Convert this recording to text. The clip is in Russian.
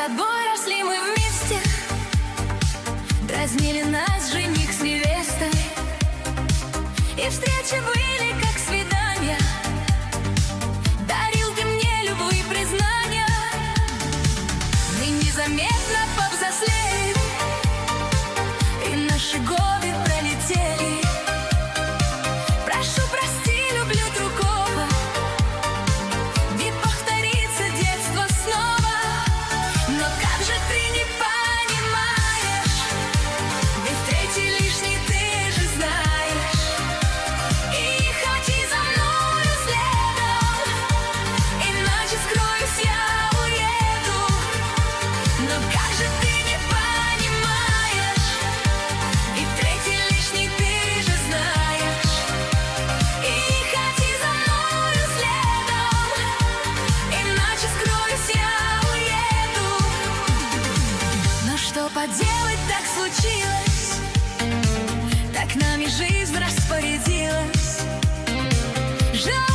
тобой росли мы вместе, дразнили нас жених с невестой, и встречи были как свидания. Дарил ты мне любые признания. Мы незаметно повзрослели, и наши годы пролетели. Прошу, прости, люблю другого, ведь повторится детство снова. Но как же ты не понимаешь, ведь третий лишний ты же знаешь. И ходи за мною следом, иначе скроюсь, я уеду. Но как же ты не понимаешь, и третий лишний ты же знаешь. И ходи за мною следом, иначе скроюсь, я уеду. Но что поделать, так случилось, так нами жизнь распорядилась. Жаль,